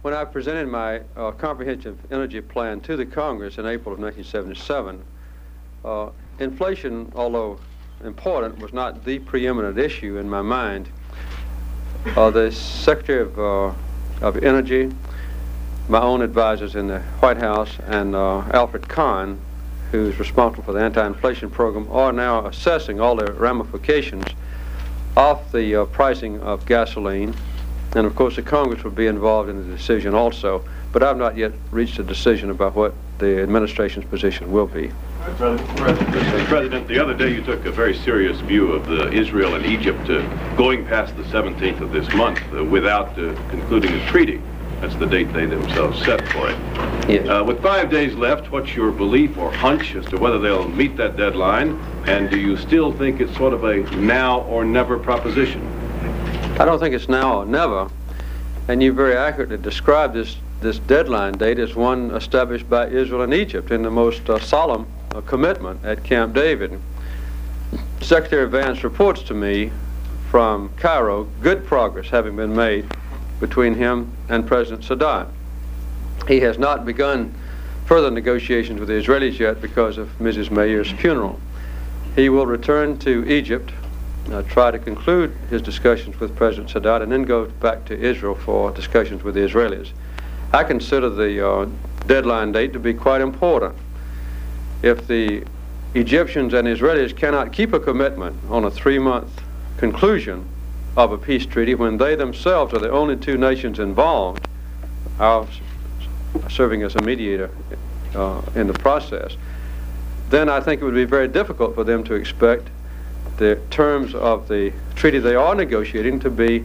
when I presented my comprehensive energy plan to the Congress in April of 1977, inflation, although important, was not the preeminent issue in my mind. The Secretary of Energy, my own advisors in the White House, and Alfred Kahn, who's responsible for the anti-inflation program, are now assessing all the ramifications of the pricing of gasoline. And of course the Congress will be involved in the decision also, but I've not yet reached a decision about what the administration's position will be. Mr. President, the other day you took a very serious view of Israel and Egypt going past the 17th of this month without concluding a treaty. That's the date they themselves set for it. Yes. With 5 days left, what's your belief or hunch as to whether they'll meet that deadline? And do you still think it's sort of a now or never proposition? I don't think it's now or never. And you very accurately described this deadline date as one established by Israel and Egypt in the most solemn commitment at Camp David. Secretary Vance reports to me from Cairo good progress having been made between him and President Sadat. He has not begun further negotiations with the Israelis yet because of Mrs. Mayer's funeral. He will return to Egypt, try to conclude his discussions with President Sadat, and then go back to Israel for discussions with the Israelis. I consider the deadline date to be quite important. If the Egyptians and Israelis cannot keep a commitment on a 3-month conclusion of a peace treaty when they themselves are the only two nations involved, serving as a mediator in the process, then I think it would be very difficult for them to expect the terms of the treaty they are negotiating to be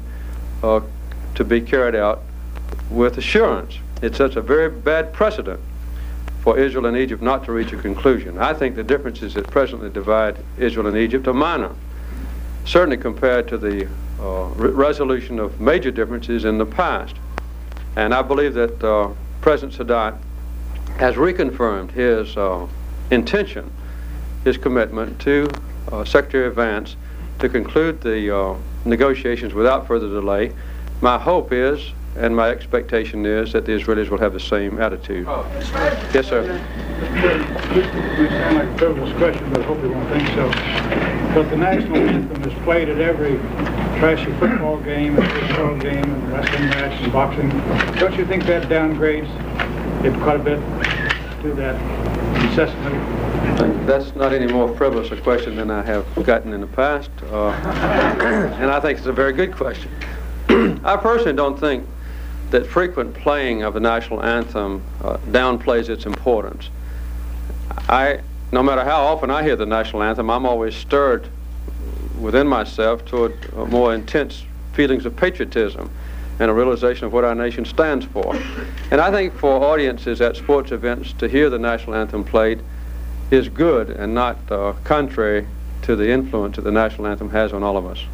carried out with assurance. It's such a very bad precedent for Israel and Egypt not to reach a conclusion. I think the differences that presently divide Israel and Egypt are minor, certainly compared to the resolution of major differences in the past. And I believe that President Sadat has reconfirmed his intention, his commitment to Secretary Vance to conclude the negotiations without further delay. My hope is, and my expectation is, that the Israelis will have the same attitude. Yes, sir. It may sound like a frivolous question, but I hope you won't think so. But the national anthem is played at every trashy football game, and baseball game, and wrestling match, and boxing. Don't you think that downgrades it quite a bit to that incessantly? That's not any more frivolous a question than I have gotten in the past, and I think it's a very good question. I personally don't think that frequent playing of the national anthem downplays its importance. No matter how often I hear the national anthem, I'm always stirred within myself toward more intense feelings of patriotism and a realization of what our nation stands for. And I think for audiences at sports events to hear the national anthem played is good and not contrary to the influence that the national anthem has on all of us.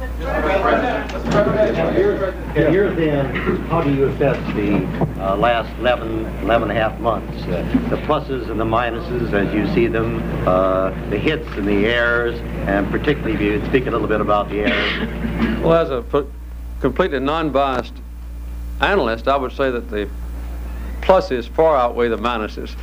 At year's end, how do you assess the last 11 and a half months? The pluses and the minuses as you see them, the hits and the errors, and particularly if you speak a little bit about the errors? Well, as a completely non-biased analyst, I would say that the pluses far outweigh the minuses.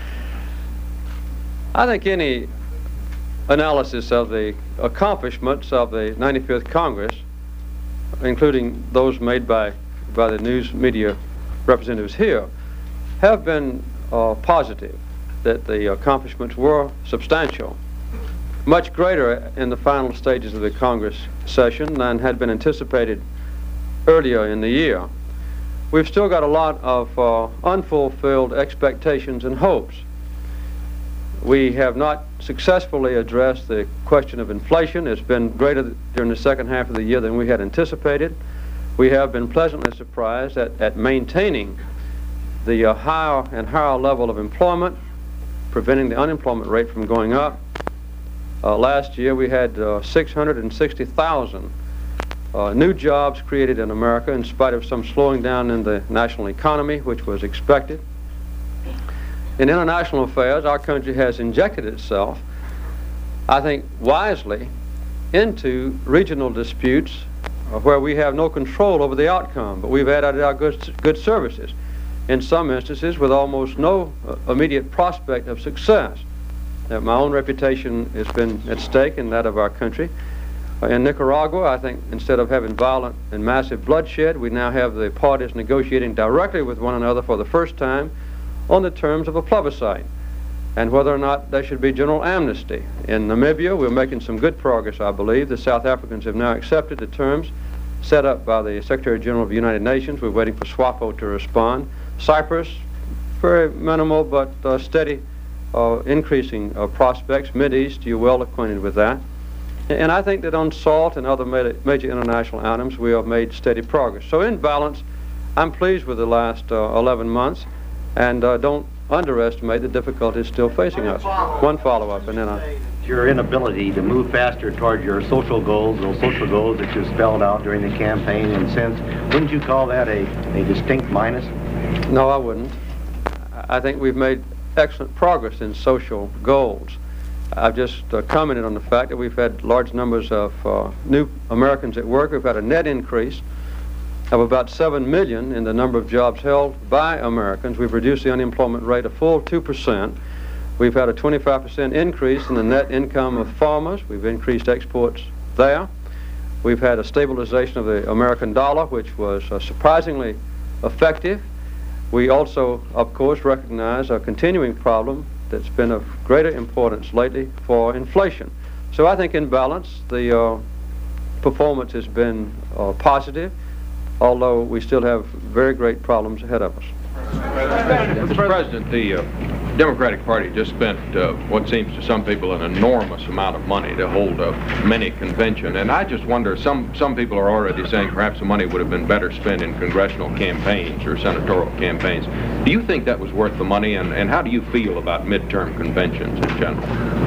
I think any analysis of the accomplishments of the 95th Congress, including those made by the news media representatives here, have been positive, that the accomplishments were substantial, much greater in the final stages of the Congress session than had been anticipated earlier in the year. We've still got a lot of unfulfilled expectations and hopes. We have not successfully addressed the question of inflation. It's been greater during the second half of the year than we had anticipated. We have been pleasantly surprised at maintaining the higher and higher level of employment, preventing the unemployment rate from going up. Last year we had 660,000 new jobs created in America in spite of some slowing down in the national economy, which was expected. In international affairs, our country has injected itself, I think wisely, into regional disputes where we have no control over the outcome, but we've added our good services. in some instances with almost no immediate prospect of success. My own reputation has been at stake and that of our country. In Nicaragua, I think instead of having violent and massive bloodshed, we now have the parties negotiating directly with one another for the first time on the terms of a plebiscite and whether or not there should be general amnesty. In Namibia, we're making some good progress, I believe. The South Africans have now accepted the terms set up by the Secretary General of the United Nations. We're waiting for SWAPO to respond. Cyprus, very minimal but steady increasing prospects. Mideast, you're well acquainted with that. And I think that on SALT and other major international items, we have made steady progress. So in balance, I'm pleased with the last 11 months, and don't underestimate the difficulties still facing us. One follow-up, and then your inability to move faster toward your social goals, those social goals that you spelled out during the campaign and since, wouldn't you call that a distinct minus? No, I wouldn't. I think we've made excellent progress in social goals. I've just commented on the fact that we've had large numbers of new Americans at work. We've had a net increase of about 7 million in the number of jobs held by Americans. We've reduced the unemployment rate a full 2%. We've had a 25% increase in the net income of farmers. We've increased exports there. We've had a stabilization of the American dollar, which was surprisingly effective. We also, of course, recognize a continuing problem that's been of greater importance lately for inflation. So I think in balance, the performance has been positive, although we still have very great problems ahead of us. Mr. President, the Democratic Party just spent what seems to some people an enormous amount of money to hold a mini convention, and I just wonder, some people are already saying perhaps the money would have been better spent in congressional campaigns or senatorial campaigns. Do you think that was worth the money, and how do you feel about midterm conventions in general?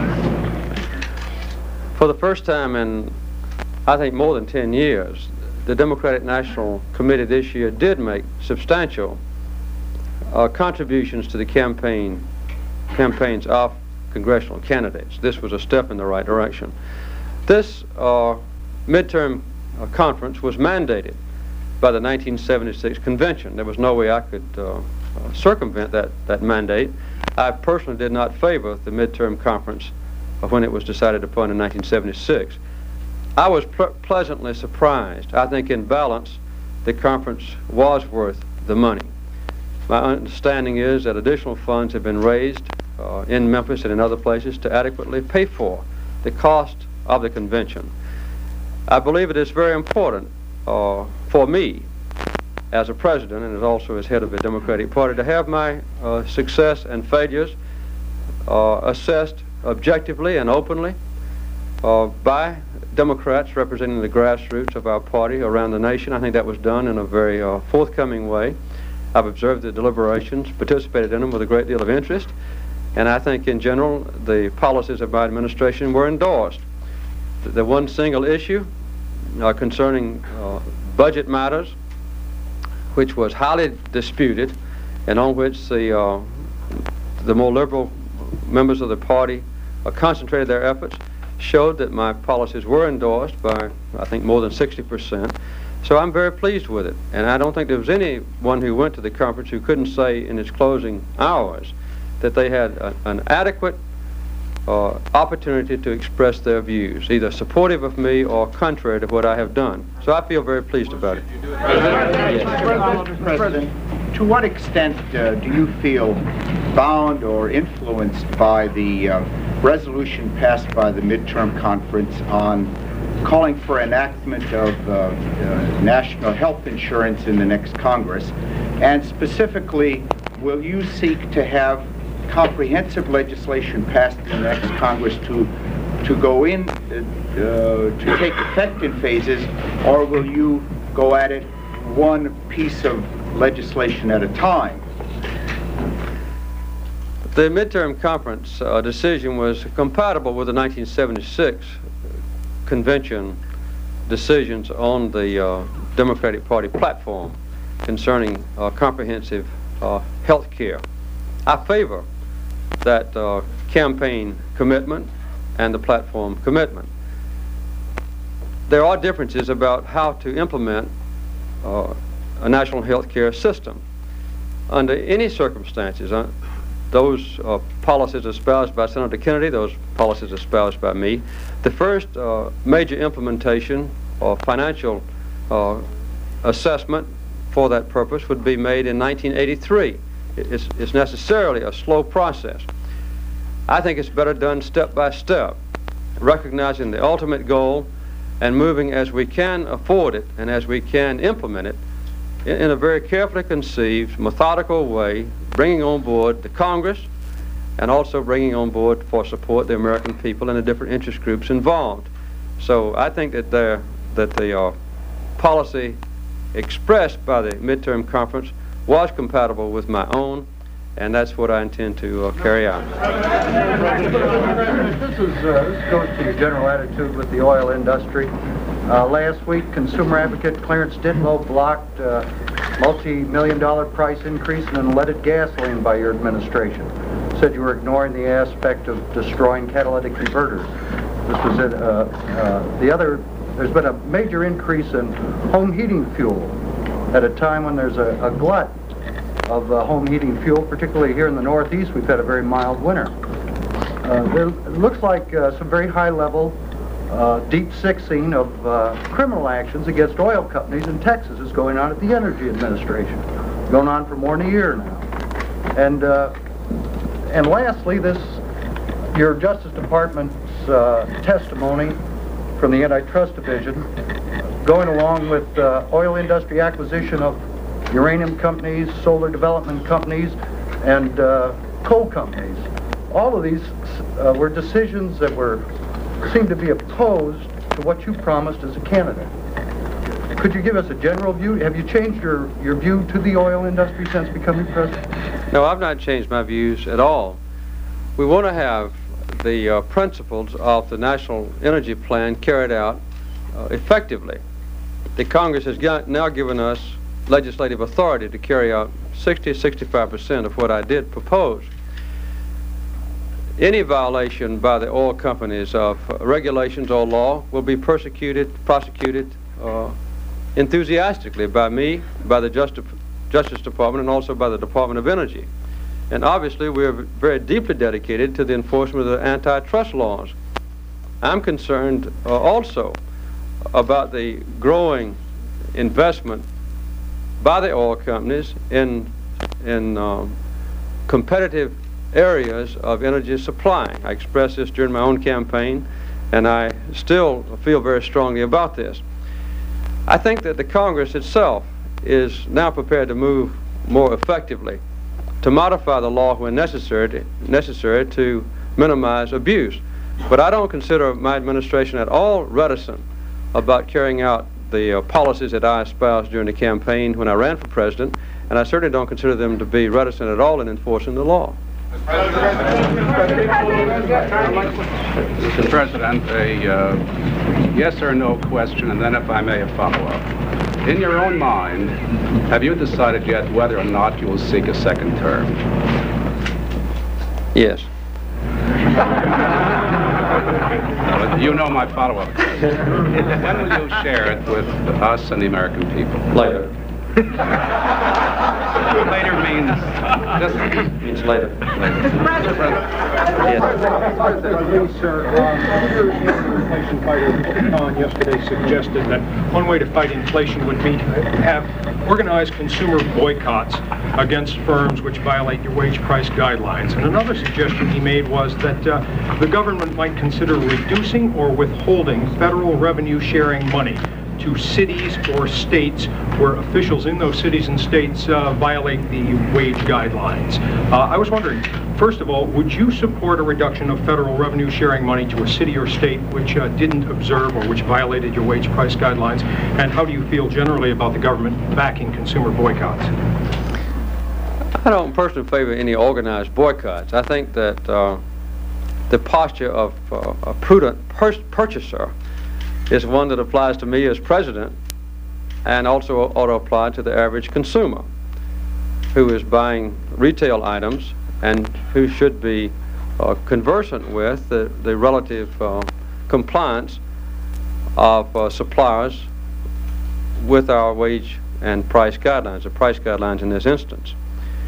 For the first time in, I think, more than 10 years, the Democratic National Committee this year did make substantial contributions to the campaigns of congressional candidates. This was a step in the right direction. This midterm conference was mandated by the 1976 convention. There was no way I could circumvent that mandate. I personally did not favor the midterm conference when it was decided upon in 1976. I was pleasantly surprised. I think in balance, the conference was worth the money. My understanding is that additional funds have been raised in Memphis and in other places to adequately pay for the cost of the convention. I believe it is very important for me as a president and also as head of the Democratic Party to have my success and failures assessed objectively and openly by Democrats representing the grassroots of our party around the nation. I think that was done in a very forthcoming way. I've observed the deliberations, participated in them with a great deal of interest, and I think in general the policies of my administration were endorsed. The one single issue concerning budget matters, which was highly disputed and on which the more liberal members of the party concentrated their efforts, showed that my policies were endorsed by, I think, more than 60%. So I'm very pleased with it. And I don't think there was anyone who went to the conference who couldn't say in its closing hours that they had an adequate opportunity to express their views, either supportive of me or contrary to what I have done. So I feel very pleased about it. Mr. President, to what extent do you feel bound or influenced by the resolution passed by the midterm conference on calling for enactment of national health insurance in the next Congress? And specifically, will you seek to have comprehensive legislation passed in the next Congress to go in, to take effect in phases, or will you go at it one piece of legislation at a time? The midterm conference decision was compatible with the 1976 convention decisions on the Democratic Party platform concerning comprehensive health care. I favor that campaign commitment and the platform commitment. There are differences about how to implement a national health care system. under any circumstances, those policies espoused by Senator Kennedy, those policies espoused by me, the first major implementation or financial assessment for that purpose would be made in 1983. It's necessarily a slow process. I think it's better done step by step, recognizing the ultimate goal and moving as we can afford it and as we can implement it in a very carefully conceived, methodical way, bringing on board the Congress and also bringing on board for support the American people and the different interest groups involved. So I think that the policy expressed by the midterm conference was compatible with my own, and that's what I intend to carry out. This goes to your general attitude with the oil industry. Last week, consumer advocate Clarence Ditlow blocked multi-million-dollar price increase in unleaded gasoline by your administration. Said you were ignoring the aspect of destroying catalytic converters. This was it. There's been a major increase in home heating fuel at a time when there's a glut of home heating fuel, particularly here in the Northeast. We've had a very mild winter. There looks like some very high-level deep sixing of criminal actions against oil companies in Texas is going on at the Energy Administration, going on for more than a year now. And lastly, your Justice Department's testimony from the Antitrust Division, going along with oil industry acquisition of uranium companies, solar development companies, and coal companies. All of these were decisions that seemed to be opposed to what you promised as a candidate. Could you give us a general view? Have you changed your view to the oil industry since becoming president? No, I've not changed my views at all. We want to have the principles of the National Energy Plan carried out effectively. The Congress has now given us legislative authority to carry out 60-65% of what I did propose. Any violation by the oil companies of regulations or law will be prosecuted enthusiastically by me, by the Justice Department, and also by the Department of Energy. And obviously, we are very deeply dedicated to the enforcement of the antitrust laws. I'm concerned also about the growing investment by the oil companies in competitive areas of energy supply. I expressed this during my own campaign, and I still feel very strongly about this. I think that the Congress itself is now prepared to move more effectively to modify the law when necessary to minimize abuse. But I don't consider my administration at all reticent about carrying out the policies that I espoused during the campaign when I ran for president, and I certainly don't consider them to be reticent at all in enforcing the law. Mr. President, a yes or no question, and then, if I may, a follow-up. In your own mind, have you decided yet whether or not you will seek a second term? Yes. You know my follow-up. When will you share it with us and the American people? Later. Later means just means later. Mr. President. Yes. Sir, your inflation fighter yesterday suggested that one way to fight inflation would be to have organized consumer boycotts against firms which violate your wage price guidelines. And another suggestion he made was that the government might consider reducing or withholding federal revenue sharing money to cities or states where officials in those cities and states violate the wage guidelines. I was wondering, first of all, would you support a reduction of federal revenue sharing money to a city or state which didn't observe or which violated your wage price guidelines? And how do you feel generally about the government backing consumer boycotts? I don't personally favor any organized boycotts. I think that the posture of a prudent purchaser is one that applies to me as president, and also ought to apply to the average consumer who is buying retail items and who should be conversant with the relative compliance of suppliers with our wage and price guidelines, the price guidelines in this instance.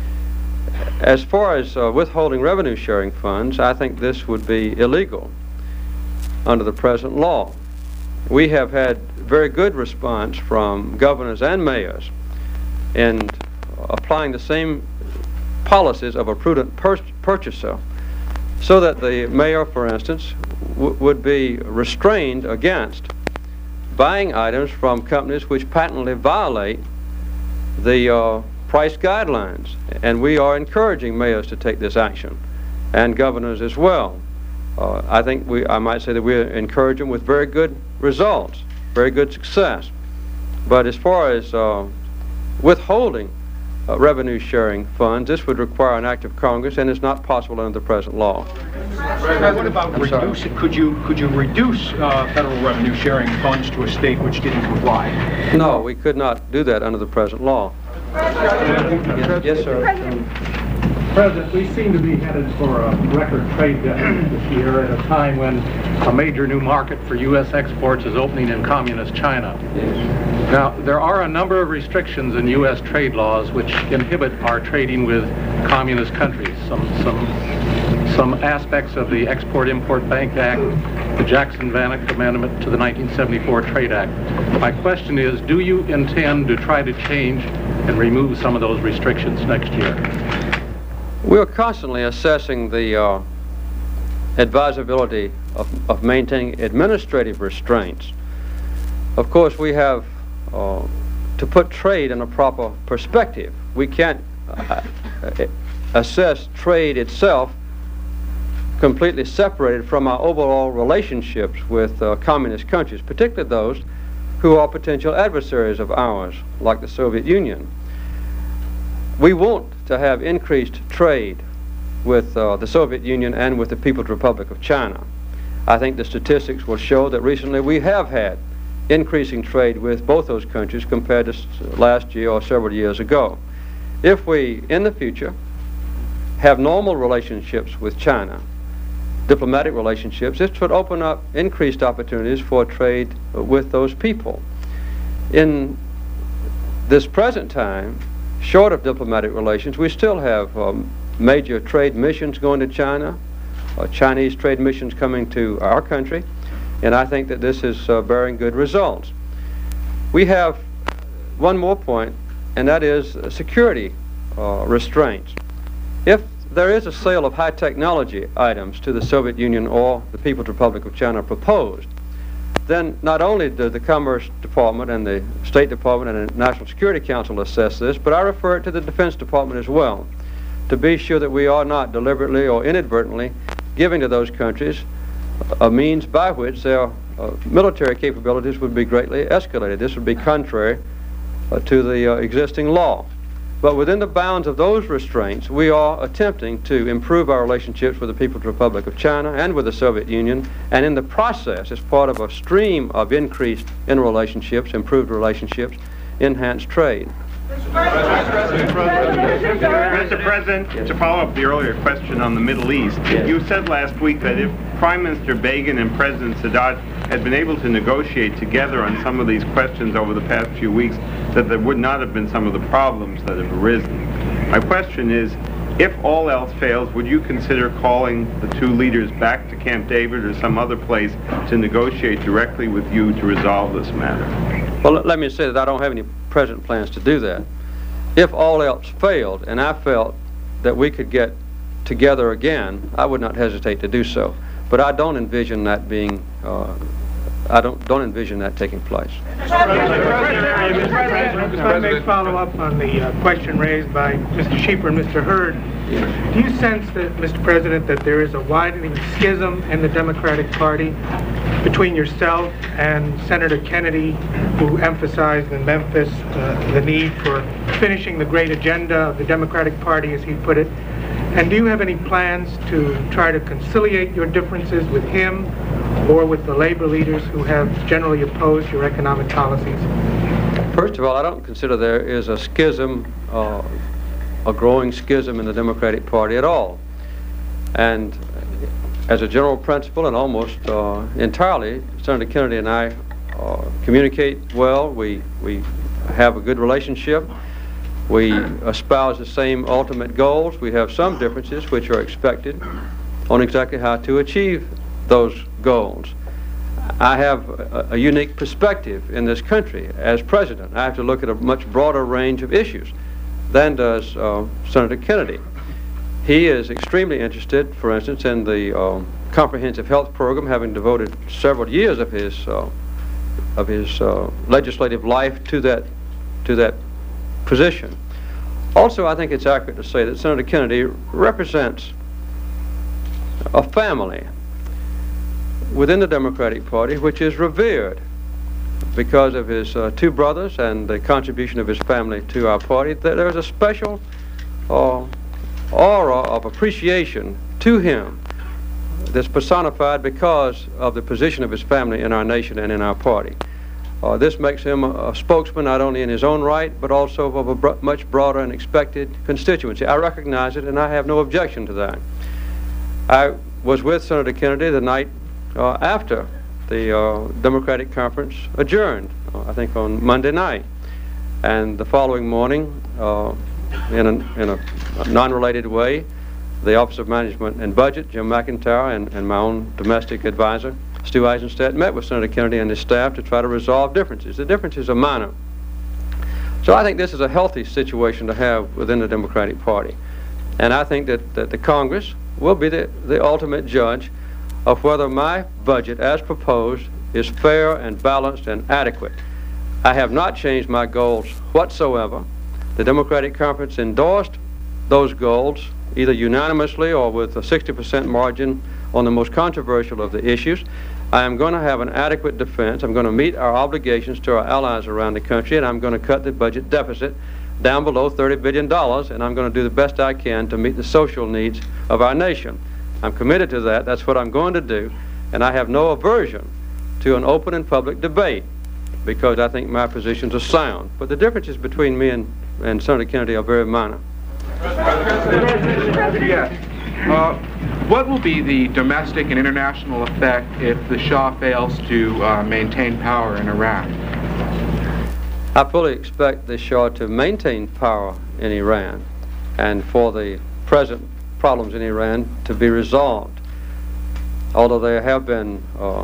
As far as withholding revenue sharing funds, I think this would be illegal under the present law. We have had very good response from governors and mayors in applying the same policies of a prudent purchaser, so that the mayor, for instance, would be restrained against buying items from companies which patently violate the price guidelines. And we are encouraging mayors to take this action, and governors as well. I think I might say that we encourage them with very good results, very good success. But as far as withholding revenue sharing funds, this would require an act of Congress, and it's not possible under the present law. What about reducing? Could you reduce federal revenue sharing funds to a state which didn't comply? No, we could not do that under the present law. Yes, sir. President, we seem to be headed for a record trade deficit this year at a time when a major new market for U.S. exports is opening in communist China. Yes. Now, there are a number of restrictions in U.S. trade laws which inhibit our trading with communist countries. Some aspects of the Export-Import Bank Act, the Jackson-Vanik Amendment to the 1974 Trade Act. My question is, do you intend to try to change and remove some of those restrictions next year? We are constantly assessing the advisability of maintaining administrative restraints. Of course, we have to put trade in a proper perspective. We can't assess trade itself completely separated from our overall relationships with communist countries, particularly those who are potential adversaries of ours, like the Soviet Union. We want to have increased trade with the Soviet Union and with the People's Republic of China. I think the statistics will show that recently we have had increasing trade with both those countries compared to last year or several years ago. If we, in the future, have normal relationships with China, diplomatic relationships, this would open up increased opportunities for trade with those people. In this present time, short of diplomatic relations, we still have major trade missions going to China, Chinese trade missions coming to our country, and I think that this is bearing good results. We have one more point, and that is security restraints. If there is a sale of high technology items to the Soviet Union or the People's Republic of China proposed, then not only do the Commerce Department and the State Department and the National Security Council assess this, but I refer it to the Defense Department as well, to be sure that we are not deliberately or inadvertently giving to those countries a means by which their military capabilities would be greatly escalated. This would be contrary to the existing law. But within the bounds of those restraints, we are attempting to improve our relationships with the People's Republic of China and with the Soviet Union, and in the process, as part of a stream of increased interrelationships, improved relationships, enhanced trade. Mr. President, to follow up the earlier question on the Middle East, you said last week that if Prime Minister Begin and President Sadat had been able to negotiate together on some of these questions over the past few weeks, that there would not have been some of the problems that have arisen. My question is, if all else fails, would you consider calling the two leaders back to Camp David or some other place to negotiate directly with you to resolve this matter? Well, let me say that I don't have any present plans to do that. If all else failed and I felt that we could get together again, I would not hesitate to do so. But I don't envision that being, I don't envision that taking place. If I may follow up on the question raised by Mr. Sheeper and Mr. Hurd, do you sense that, Mr. President, that there is a widening schism in the Democratic Party between yourself and Senator Kennedy, who emphasized in Memphis the need for finishing the great agenda of the Democratic Party, as he put it? And do you have any plans to try to conciliate your differences with him or with the labor leaders who have generally opposed your economic policies? First of all, I don't consider there is a schism, a growing schism in the Democratic Party at all. And as a general principle and almost entirely, Senator Kennedy and I communicate well. We have a good relationship. We espouse the same ultimate goals. We have some differences which are expected on exactly how to achieve those goals. I have a unique perspective in this country as president. I have to look at a much broader range of issues than does Senator Kennedy. He is extremely interested, for instance, in the comprehensive health program, having devoted several years of his legislative life to that position. Also, I think it's accurate to say that Senator Kennedy represents a family within the Democratic Party which is revered because of his two brothers and the contribution of his family to our party. There's a special aura of appreciation to him that's personified because of the position of his family in our nation and in our party. This makes him a spokesman not only in his own right, but also of a much broader and expected constituency. I recognize it, and I have no objection to that. I was with Senator Kennedy the night after the Democratic conference adjourned, I think on Monday night. And the following morning, in a non-related way, the Office of Management and Budget, Jim McIntyre, and my own domestic advisor, Stu Eisenstadt, met with Senator Kennedy and his staff to try to resolve differences. The differences are minor. So I think this is a healthy situation to have within the Democratic Party. And I think that the Congress will be the ultimate judge of whether my budget, as proposed, is fair and balanced and adequate. I have not changed my goals whatsoever. The Democratic Conference endorsed those goals, either unanimously or with a 60% margin on the most controversial of the issues. I am going to have an adequate defense. I'm going to meet our obligations to our allies around the country, and I'm going to cut the budget deficit down below $30 billion, and I'm going to do the best I can to meet the social needs of our nation. I'm committed to that. That's what I'm going to do, and I have no aversion to an open and public debate because I think my positions are sound. But the differences between me and Senator Kennedy are very minor. What will be the domestic and international effect if the Shah fails to maintain power in Iraq? I fully expect the Shah to maintain power in Iran and for the present problems in Iran to be resolved. Although there have been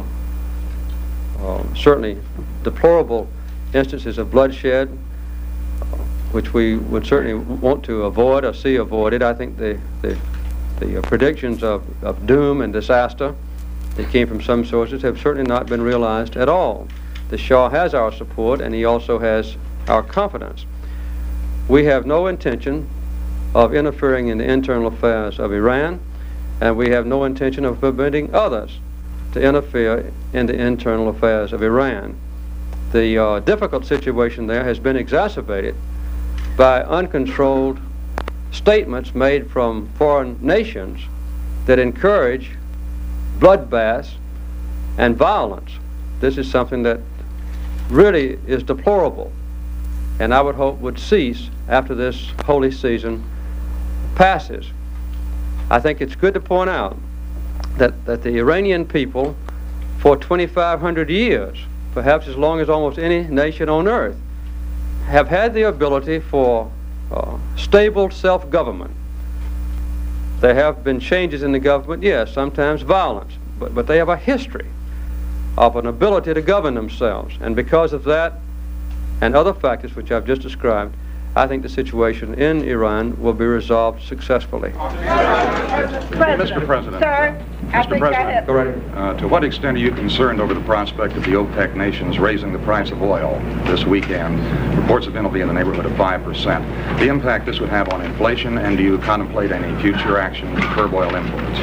certainly deplorable instances of bloodshed, which we would certainly want to avoid or see avoided. I think the predictions of doom and disaster that came from some sources have certainly not been realized at all. The Shah has our support, and he also has our confidence. We have no intention of interfering in the internal affairs of Iran, and we have no intention of permitting others to interfere in the internal affairs of Iran. The difficult situation there has been exacerbated by uncontrolled statements made from foreign nations that encourage bloodbaths and violence. This is something that really is deplorable, and I would hope would cease after this holy season passes. I think it's good to point out that the Iranian people, for 2,500 years, perhaps as long as almost any nation on earth, have had the ability for stable self-government. There have been changes in the government, yes, sometimes violence, but they have a history of an ability to govern themselves. And because of that and other factors which I've just described, I think the situation in Iran will be resolved successfully. Mr. President. Sir, Mr. President, Go right ahead. to what extent are you concerned over the prospect of the OPEC nations raising the price of oil this weekend? Reports have been it'll be in the neighborhood of 5%. The impact this would have on inflation, and do you contemplate any future action to curb oil imports?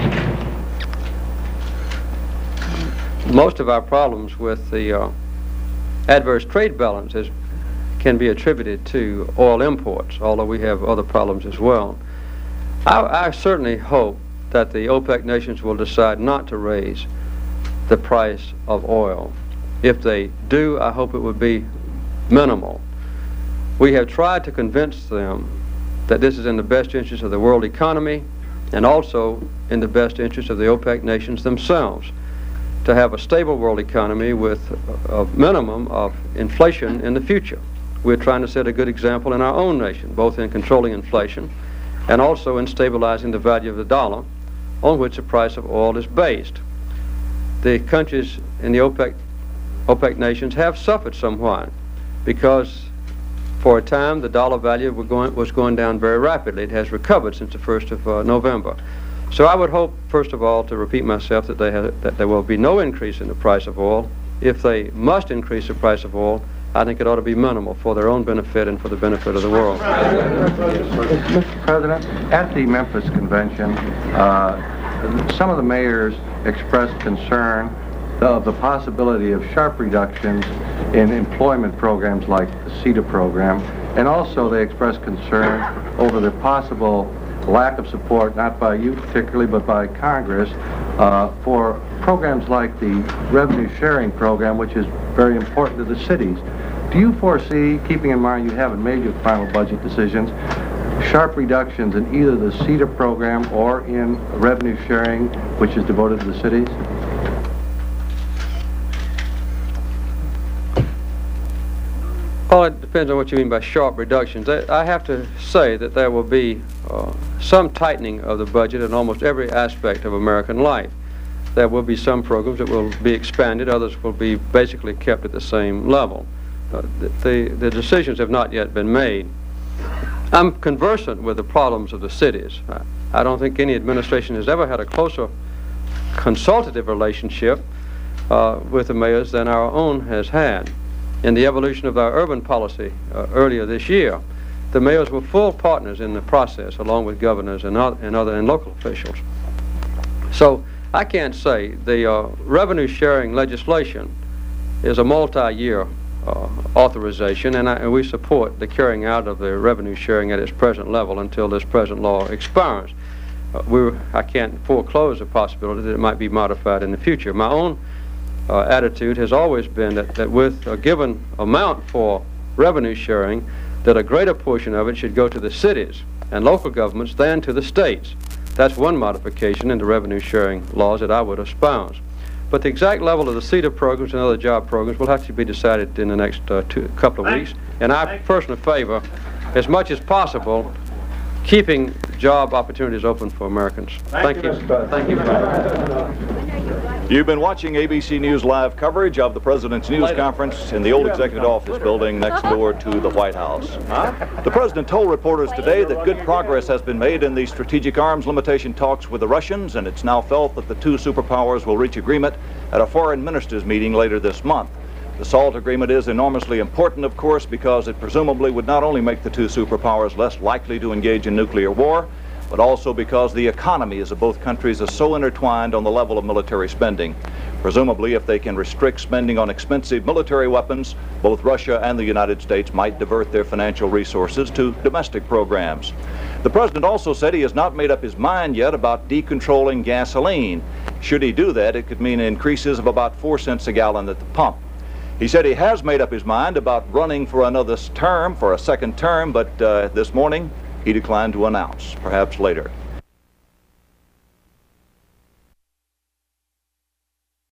Most of our problems with the adverse trade balances can be attributed to oil imports, although we have other problems as well. I certainly hope that the OPEC nations will decide not to raise the price of oil. If they do, I hope it would be minimal. We have tried to convince them that this is in the best interest of the world economy and also in the best interest of the OPEC nations themselves to have a stable world economy with a minimum of inflation in the future. we're trying to set a good example in our own nation, both in controlling inflation and also in stabilizing the value of the dollar, on which the price of oil is based. The countries in the OPEC nations have suffered somewhat because for a time the dollar value was going down very rapidly. It has recovered since the 1st of November. So I would hope, first of all, to repeat myself, that there will be no increase in the price of oil. If they must increase the price of oil, I think it ought to be minimal for their own benefit and for the benefit of the world. Mr. President, at the Memphis Convention, some of the mayors expressed concern of the possibility of sharp reductions in employment programs like the CETA program, and also they expressed concern over the possible lack of support, not by you particularly, but by Congress, for programs like the revenue sharing program, which is very important to the cities. Do you foresee, keeping in mind you haven't made your final budget decisions, sharp reductions in either the CETA program or in revenue sharing, which is devoted to the cities? Well, it depends on what you mean by sharp reductions. I have to say that there will be some tightening of the budget in almost every aspect of American life. There will be some programs that will be expanded, others will be basically kept at the same level. The decisions have not yet been made. I'm conversant with the problems of the cities. I don't think any administration has ever had a closer consultative relationship with the mayors than our own has had. In the evolution of our urban policy earlier this year, the mayors were full partners in the process, along with governors and local officials. So I can't say the revenue sharing legislation is a multi-year authorization, and we support the carrying out of the revenue sharing at its present level until this present law expires. I can't foreclose the possibility that it might be modified in the future. My own attitude has always been that with a given amount for revenue sharing, that a greater portion of it should go to the cities and local governments than to the states. That's one modification in the revenue sharing laws that I would espouse. But the exact level of the CETA programs and other job programs will have to be decided in the next couple of weeks. And I personally favor, as much as possible, keeping job opportunities open for Americans. Thank you. Thank you. You've been watching ABC News live coverage of the President's news conference in the old Executive Office building next door to the White House. The President told reporters today that good progress has been made in the strategic arms limitation talks with the Russians, and it's now felt that the two superpowers will reach agreement at a foreign ministers meeting later this month. The SALT agreement is enormously important, of course, because it presumably would not only make the two superpowers less likely to engage in nuclear war, but also because the economies of both countries are so intertwined on the level of military spending. Presumably, if they can restrict spending on expensive military weapons, both Russia and the United States might divert their financial resources to domestic programs. The President also said he has not made up his mind yet about decontrolling gasoline. Should he do that, it could mean increases of about 4 cents a gallon at the pump. He said he has made up his mind about running for another term, for a second term, but this morning he declined to announce, perhaps later.